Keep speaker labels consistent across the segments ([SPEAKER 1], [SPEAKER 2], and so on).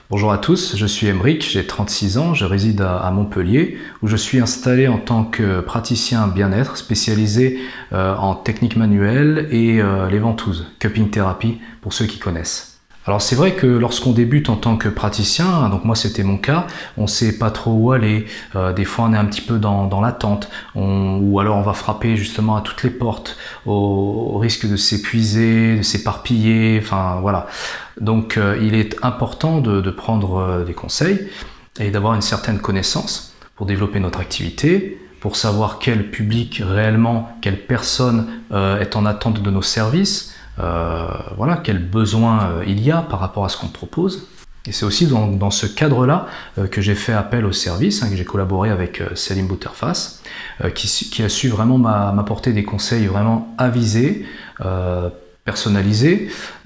[SPEAKER 1] Bonjour à tous, je suis Aymeric, j'ai 36 ans, je réside à Montpellier où je suis installé en tant que praticien bien-être spécialisé en technique manuelle et les ventouses, cupping therapy pour ceux qui connaissent. Alors c'est vrai que lorsqu'on débute en tant que praticien, donc moi c'était mon cas, on sait pas trop où aller, des fois on est un petit peu dans l'attente, ou alors on va frapper justement à toutes les portes au risque de s'épuiser, de s'éparpiller, enfin voilà. Donc il est important de prendre des conseils et d'avoir une certaine connaissance pour développer notre activité, pour savoir quel public réellement, quelle personne est en attente de nos services, voilà, quel besoin il y a par rapport à ce qu'on propose. Et c'est aussi dans ce cadre-là que j'ai fait appel au service, que j'ai collaboré avec Selim Bouterfass, qui a su vraiment m'apporter des conseils vraiment avisés, personnalisés,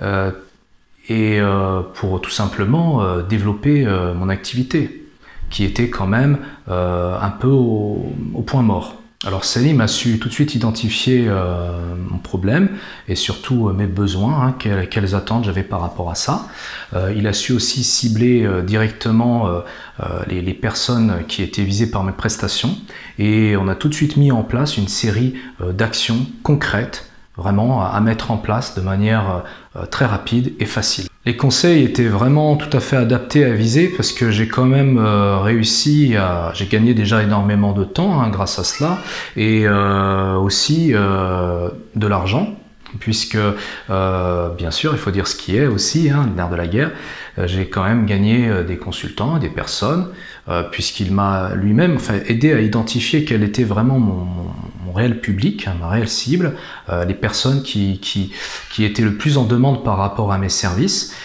[SPEAKER 1] et pour tout simplement développer mon activité, qui était quand même un peu au point mort. Alors Selim a su tout de suite identifier mon problème et surtout mes besoins, quelles attentes j'avais par rapport à ça. Il a su aussi cibler directement les personnes qui étaient visées par mes prestations et on a tout de suite mis en place une série d'actions concrètes vraiment à mettre en place de manière très rapide et facile. Les conseils étaient vraiment tout à fait adaptés à viser parce que j'ai quand même j'ai gagné déjà énormément de temps grâce à cela et aussi de l'argent puisque bien sûr il faut dire ce qui est aussi, le nerf de la guerre, j'ai quand même gagné des consultants, des personnes puisqu'il m'a lui-même aidé à identifier quel était vraiment mon réel public, ma réelle cible, les personnes qui étaient le plus en demande par rapport à mes services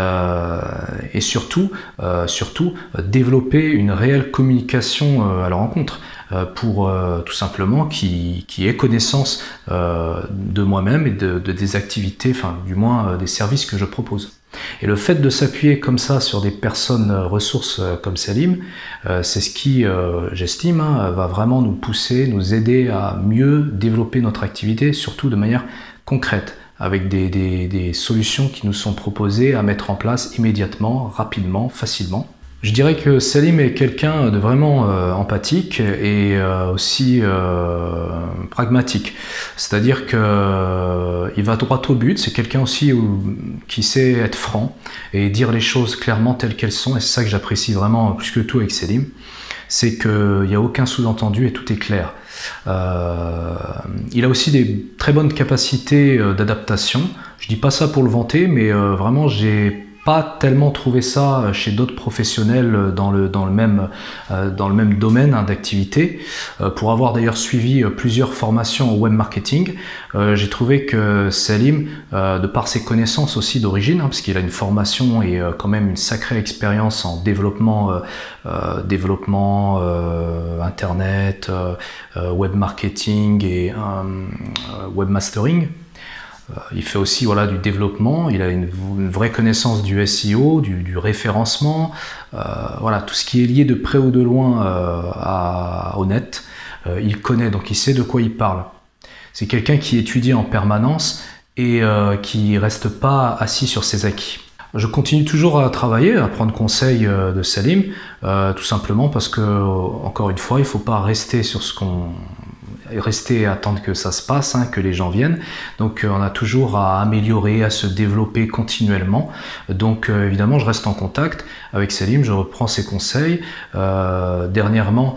[SPEAKER 1] et surtout développer une réelle communication à leur rencontre pour tout simplement qui aient connaissance de moi-même et des activités, enfin du moins des services que je propose. Et le fait de s'appuyer comme ça sur des personnes ressources comme Selim, c'est ce qui, j'estime, va vraiment nous pousser, nous aider à mieux développer notre activité, surtout de manière concrète, avec des solutions qui nous sont proposées à mettre en place immédiatement, rapidement, facilement. Je dirais que Selim est quelqu'un de vraiment empathique et aussi pragmatique. C'est-à-dire qu'il va droit au but, c'est quelqu'un aussi qui sait être franc et dire les choses clairement telles qu'elles sont, et c'est ça que j'apprécie vraiment plus que tout avec Selim, c'est qu'il n'y a aucun sous-entendu et tout est clair. Il a aussi des très bonnes capacités d'adaptation. Je dis pas ça pour le vanter, mais vraiment j'ai pas tellement trouvé ça chez d'autres professionnels dans le même domaine d'activité. Pour avoir d'ailleurs suivi plusieurs formations au web marketing, j'ai trouvé que Selim, de par ses connaissances aussi d'origine, parce qu'il a une formation et quand même une sacrée expérience en développement internet, web marketing et webmastering. Il fait aussi du développement, il a une vraie connaissance du SEO, du référencement, tout ce qui est lié de près ou de loin au net, il connaît, donc il sait de quoi il parle. C'est quelqu'un qui étudie en permanence et qui ne reste pas assis sur ses acquis. Je continue toujours à travailler, à prendre conseil de Selim, tout simplement parce que, encore une fois, il ne faut pas rester sur rester et attendre que ça se passe, que les gens viennent. Donc on a toujours à améliorer, à se développer continuellement. Donc évidemment je reste en contact avec Selim, je reprends ses conseils. Dernièrement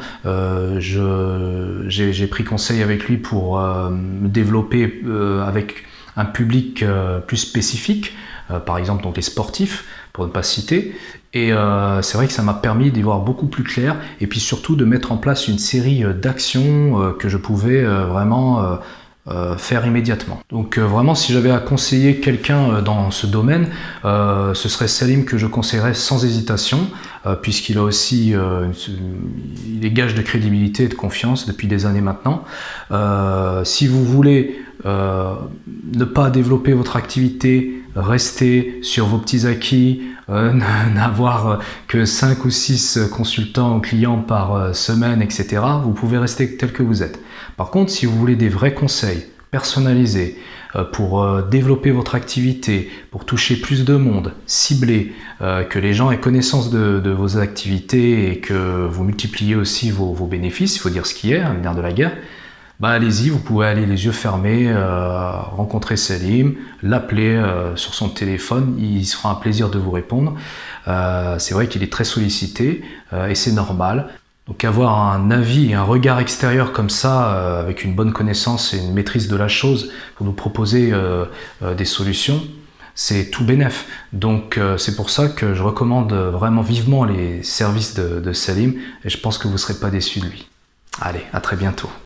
[SPEAKER 1] j'ai pris conseil avec lui pour me développer avec un public plus spécifique, par exemple donc les sportifs, pour ne pas citer. Et c'est vrai que ça m'a permis d'y voir beaucoup plus clair et puis surtout de mettre en place une série d'actions que je pouvais vraiment faire immédiatement. Donc vraiment, si j'avais à conseiller quelqu'un dans ce domaine, ce serait Selim que je conseillerais sans hésitation, puisqu'il a aussi il est gage de crédibilité et de confiance depuis des années maintenant. Si vous voulez ne pas développer votre activité, rester sur vos petits acquis, n'avoir que 5 ou 6 consultants ou clients par semaine, etc., vous pouvez rester tel que vous êtes. Par contre, si vous voulez des vrais conseils personnalisé, pour développer votre activité, pour toucher plus de monde, cibler, que les gens aient connaissance de vos activités et que vous multipliez aussi vos bénéfices, il faut dire ce qui est, le nerf de la guerre, bah allez-y, vous pouvez aller les yeux fermés, rencontrer Salim, l'appeler sur son téléphone, il se fera un plaisir de vous répondre. C'est vrai qu'il est très sollicité et c'est normal. Donc avoir un avis et un regard extérieur comme ça, avec une bonne connaissance et une maîtrise de la chose pour nous proposer des solutions, c'est tout bénef. Donc c'est pour ça que je recommande vraiment vivement les services de Salim et je pense que vous ne serez pas déçus de lui. Allez, à très bientôt.